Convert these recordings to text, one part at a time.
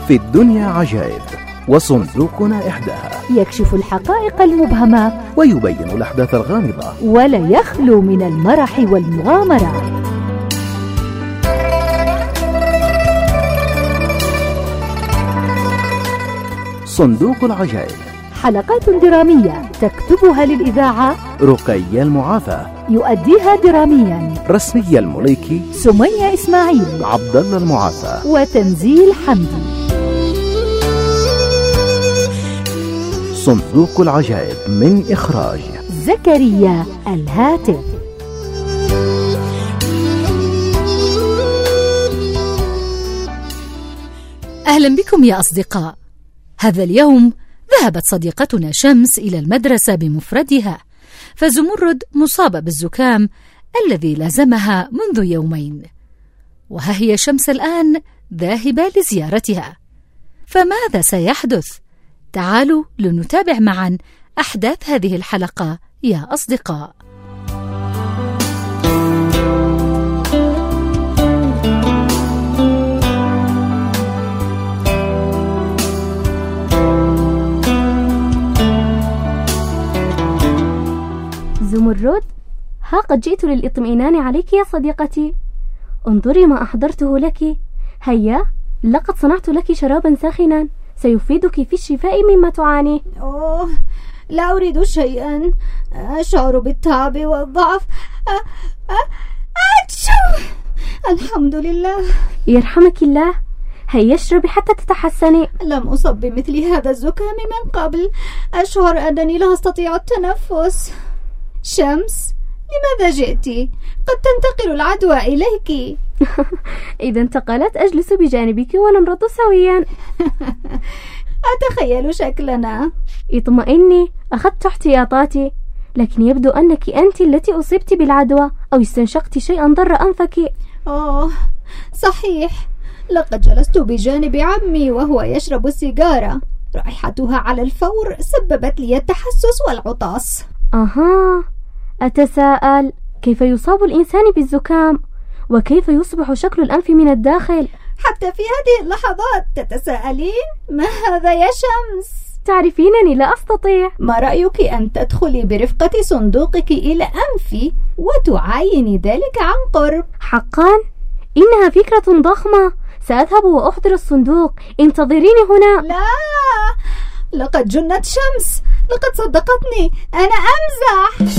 في الدنيا عجائب، وصندوقنا إحداها يكشف الحقائق المبهمة ويبين الأحداث الغامضة، ولا يخلو من المرح والمغامرة. صندوق العجائب، حلقات درامية تكتبها للإذاعة رقية المعافى، يؤديها دراميا رسمية المليكي، سمية إسماعيل، عبد الله المعافى، وتنزيل حمدي. صندوق العجائب من إخراج زكريا الهاتف. أهلا بكم يا أصدقاء. هذا اليوم ذهبت صديقتنا شمس إلى المدرسة بمفردها، فزمرد مصابة بالزكام الذي لازمها منذ يومين، وها هي شمس الآن ذاهبة لزيارتها. فماذا سيحدث؟ تعالوا لنتابع معا أحداث هذه الحلقة يا أصدقاء. زمرد، ها قد جئت للإطمئنان عليك يا صديقتي. انظري ما أحضرته لك. هيا، لقد صنعت لك شرابا ساخنا سيفيدك في الشفاء مما تعاني. لا أريد شيئا، أشعر بالتعب والضعف. الحمد لله. يرحمك الله. هيا اشربي حتى تتحسني. لم أصب بمثل هذا الزكام من قبل، أشعر أنني لا أستطيع التنفس. شمس، لماذا جئت؟ قد تنتقل العدوى إليك. إذا انتقلت أجلس بجانبك ونمرض سويا. أتخيل شكلنا. اطمئني، أخذت احتياطاتي، لكن يبدو أنك أنت التي أصبت بالعدوى أو استنشقت شيئا ضر أنفك. صحيح، لقد جلست بجانب عمي وهو يشرب السيجارة، رائحتها على الفور سببت لي التحسس والعطاس. أتساءل كيف يصاب الإنسان بالزكام، وكيف يصبح شكل الأنف من الداخل؟ حتى في هذه اللحظات تتساءلين؟ ما هذا يا شمس؟ تعرفينني لا أستطيع. ما رأيك أن تدخلي برفقة صندوقك إلى أنفي وتعايني ذلك عن قرب؟ حقا؟ إنها فكرة ضخمة. سأذهب وأحضر الصندوق، انتظريني هنا. لا، لقد جنت شمس، لقد صدقتني، أنا أمزح.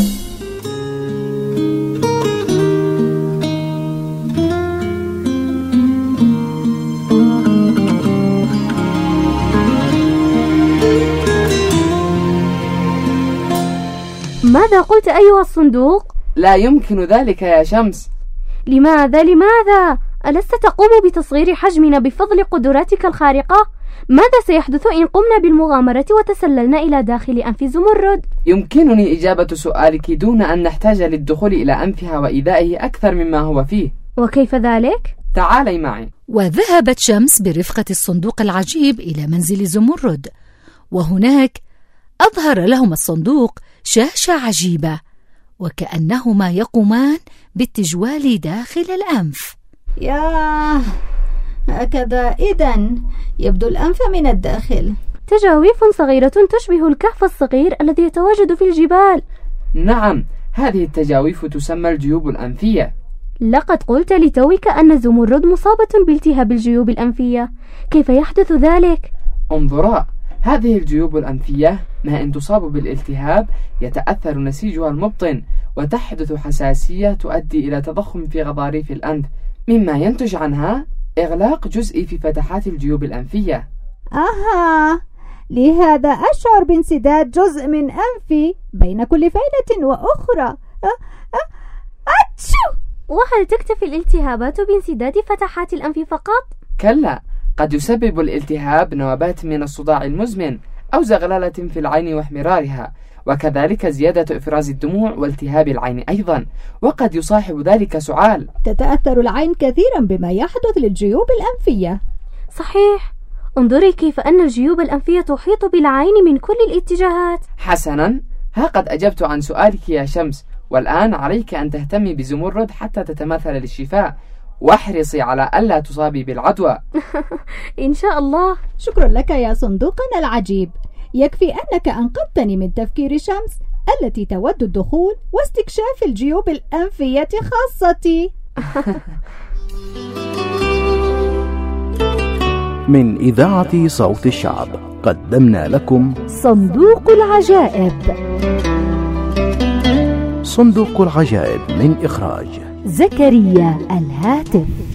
ماذا قلت أيها الصندوق؟ لا يمكن ذلك يا شمس. لماذا؟ ألست تقوم بتصغير حجمنا بفضل قدراتك الخارقة؟ ماذا سيحدث إن قمنا بالمغامرة وتسللنا إلى داخل أنف زمرد؟ يمكنني إجابة سؤالك دون أن نحتاج للدخول إلى أنفها وإيذائه أكثر مما هو فيه. وكيف ذلك؟ تعالي معي. وذهبت شمس برفقة الصندوق العجيب إلى منزل زمرد، وهناك أظهر لهم الصندوق شاشة عجيبة، وكأنهما يقومان بالتجوال داخل الأنف. ياه، هكذا إذن يبدو الأنف من الداخل. تجاويف صغيرة تشبه الكهف الصغير الذي يتواجد في الجبال. نعم، هذه التجاويف تسمى الجيوب الأنفية. لقد قلت لتوك أن زمرد مصابة بالتهاب الجيوب الأنفية، كيف يحدث ذلك؟ انظرا، هذه الجيوب الأنفية ما إن تصاب بالالتهاب يتأثر نسيجها المبطن وتحدث حساسية تؤدي إلى تضخم في غضاريف الأنف، مما ينتج عنها إغلاق جزئي في فتحات الجيوب الأنفية. لهذا أشعر بانسداد جزء من أنفي بين كل فايدة وأخرى. وهل تكتفي الالتهابات بانسداد فتحات الأنف فقط؟ كلا، قد يسبب الالتهاب نوبات من الصداع المزمن أو زغللة في العين واحمرارها، وكذلك زيادة إفراز الدموع والتهاب العين أيضا، وقد يصاحب ذلك سعال. تتأثر العين كثيرا بما يحدث للجيوب الأنفية. صحيح، انظري كيف أن الجيوب الأنفية تحيط بالعين من كل الاتجاهات. حسنا، ها قد أجبت عن سؤالك يا شمس، والآن عليك أن تهتمي بزمرد حتى تتمثل للشفاء، واحرصي على ألا تصابي بالعدوى. إن شاء الله. شكرا لك يا صندوقنا العجيب، يكفي أنك أنقذتني من تفكير شمس التي تود الدخول واستكشاف الجيوب الأنفية خاصتي. من إذاعة صوت الشعب قدمنا لكم صندوق العجائب. صندوق العجائب من إخراج زكريا الهاتف.